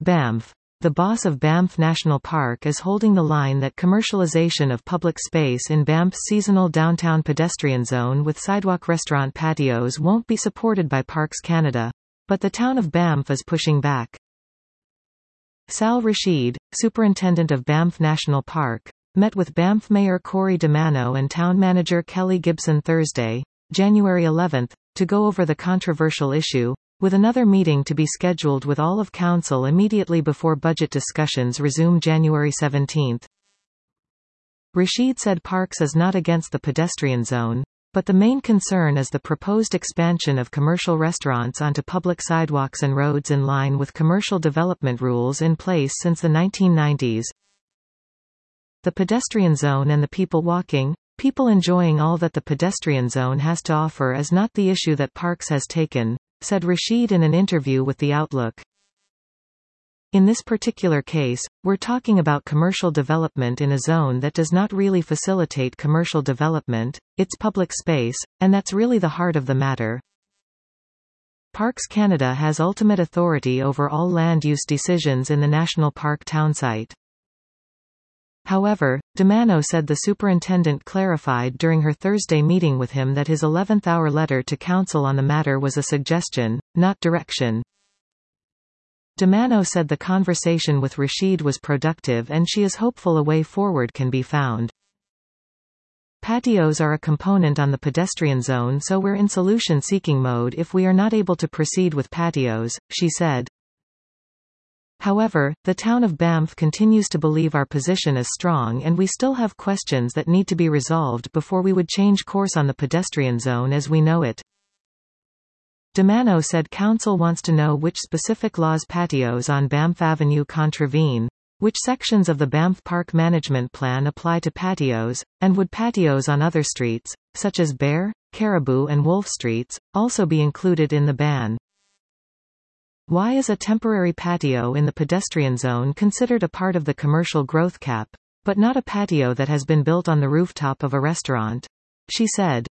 Banff. The boss of Banff National Park is holding the line that commercialization of public space in Banff's seasonal downtown pedestrian zone with sidewalk restaurant patios won't be supported by Parks Canada. But the town of Banff is pushing back. Sal Rashid, superintendent of Banff National Park, met with Banff Mayor Corey DeMano and Town Manager Kelly Gibson Thursday, January 11, to go over the controversial issue, with another meeting to be scheduled with all of Council immediately before budget discussions resume January 17. Rashid said Parks is not against the pedestrian zone, but the main concern is the proposed expansion of commercial restaurants onto public sidewalks and roads in line with commercial development rules in place since the 1990s. The pedestrian zone and the people walking, people enjoying all that the pedestrian zone has to offer is not the issue that Parks has taken, said Rashid in an interview with The Outlook. In this particular case, we're talking about commercial development in a zone that does not really facilitate commercial development, it's public space, and that's really the heart of the matter. Parks Canada has ultimate authority over all land use decisions in the national park townsite. However, DeMano said the superintendent clarified during her Thursday meeting with him that his 11th-hour letter to Council on the matter was a suggestion, not direction. DeMano said the conversation with Rashid was productive and she is hopeful a way forward can be found. Patios are a component on the pedestrian zone, so we're in solution-seeking mode if we are not able to proceed with patios, she said. However, the town of Banff continues to believe our position is strong and we still have questions that need to be resolved before we would change course on the pedestrian zone as we know it. DeMano said Council wants to know which specific laws patios on Banff Avenue contravene, which sections of the Banff Park Management Plan apply to patios, and would patios on other streets, such as Bear, Caribou and Wolf Streets, also be included in the ban. Why is a temporary patio in the pedestrian zone considered a part of the commercial growth cap, but not a patio that has been built on the rooftop of a restaurant? She said.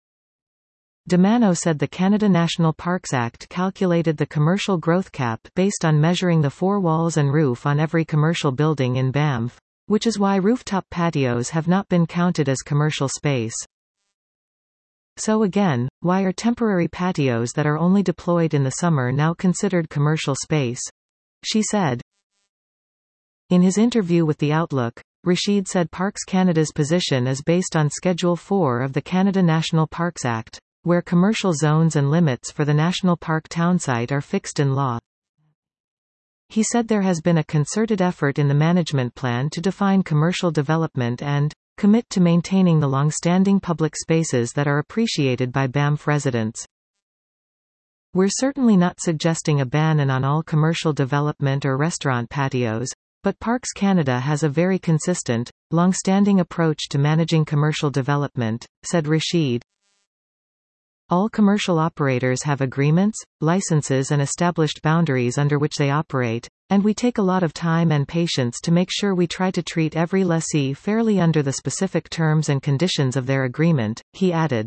DeMano said the Canada National Parks Act calculated the commercial growth cap based on measuring the four walls and roof on every commercial building in Banff, which is why rooftop patios have not been counted as commercial space. So again, why are temporary patios that are only deployed in the summer now considered commercial space? She said. In his interview with The Outlook, Rashid said Parks Canada's position is based on Schedule 4 of the Canada National Parks Act, where commercial zones and limits for the national park townsite are fixed in law. He said there has been a concerted effort in the management plan to define commercial development and commit to maintaining the long-standing public spaces that are appreciated by Banff residents. We're certainly not suggesting a ban on all commercial development or restaurant patios, but Parks Canada has a very consistent, long-standing approach to managing commercial development, said Rashid. All commercial operators have agreements, licenses and established boundaries under which they operate, and we take a lot of time and patience to make sure we try to treat every lessee fairly under the specific terms and conditions of their agreement, he added.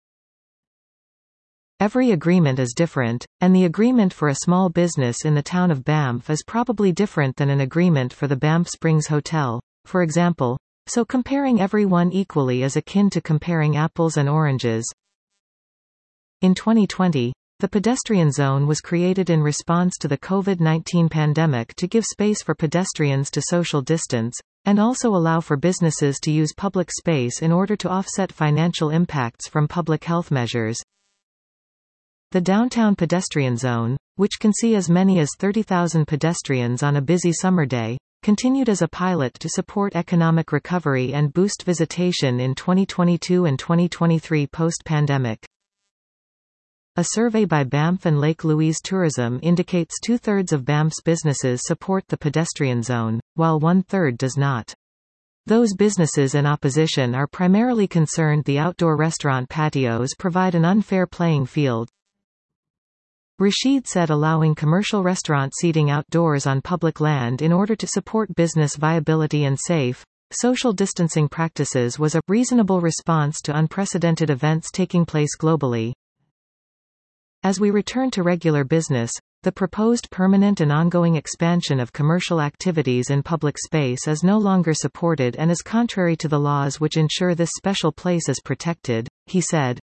Every agreement is different, and the agreement for a small business in the town of Banff is probably different than an agreement for the Banff Springs Hotel, for example, so comparing everyone equally is akin to comparing apples and oranges. In 2020, the pedestrian zone was created in response to the COVID-19 pandemic to give space for pedestrians to social distance, and also allow for businesses to use public space in order to offset financial impacts from public health measures. The downtown pedestrian zone, which can see as many as 30,000 pedestrians on a busy summer day, continued as a pilot to support economic recovery and boost visitation in 2022 and 2023 post-pandemic. A survey by Banff and Lake Louise Tourism indicates 2/3 of Banff's businesses support the pedestrian zone, while 1/3 does not. Those businesses in opposition are primarily concerned the outdoor restaurant patios provide an unfair playing field. Rashid said allowing commercial restaurant seating outdoors on public land in order to support business viability and safe, social distancing practices was a reasonable response to unprecedented events taking place globally. As we return to regular business, The proposed permanent and ongoing expansion of commercial activities in public space is no longer supported and is contrary to the laws which ensure this special place is protected, he said.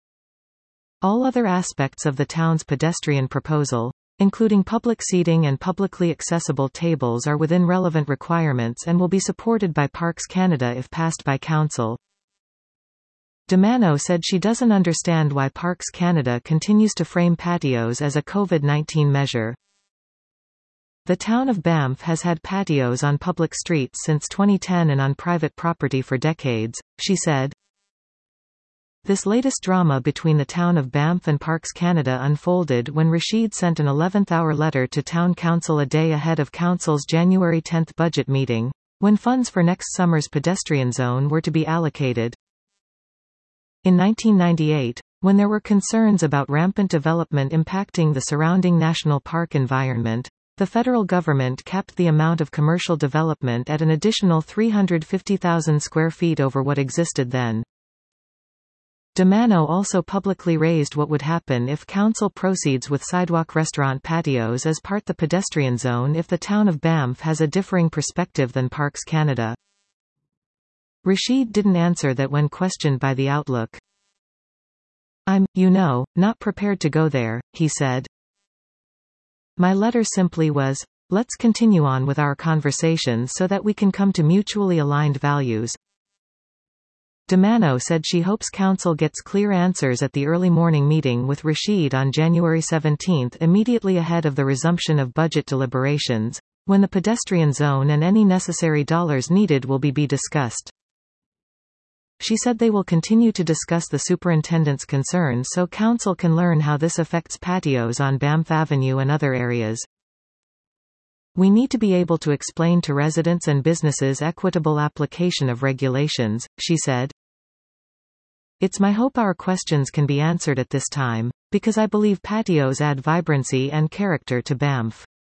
All other aspects of the town's pedestrian proposal, including public seating and publicly accessible tables, are within relevant requirements and will be supported by Parks Canada if passed by Council. Domano said she doesn't understand why Parks Canada continues to frame patios as a COVID-19 measure. The town of Banff has had patios on public streets since 2010 and on private property for decades, she said. This latest drama between the town of Banff and Parks Canada unfolded when Rashid sent an 11th-hour letter to Town Council a day ahead of Council's January 10 budget meeting, when funds for next summer's pedestrian zone were to be allocated. In 1998, when there were concerns about rampant development impacting the surrounding national park environment, the federal government capped the amount of commercial development at an additional 350,000 square feet over what existed then. Domano also publicly raised what would happen if Council proceeds with sidewalk restaurant patios as part the pedestrian zone if the town of Banff has a differing perspective than Parks Canada. Rashid didn't answer that when questioned by The Outlook. I'm, not prepared to go there, he said. My letter simply was, let's continue on with our conversations so that we can come to mutually aligned values. Domano said she hopes Council gets clear answers at the early morning meeting with Rashid on January 17 immediately ahead of the resumption of budget deliberations, when the pedestrian zone and any necessary dollars needed will be discussed. She said they will continue to discuss the superintendent's concerns so Council can learn how this affects patios on Banff Avenue and other areas. We need to be able to explain to residents and businesses equitable application of regulations, she said. It's my hope our questions can be answered at this time, because I believe patios add vibrancy and character to Banff.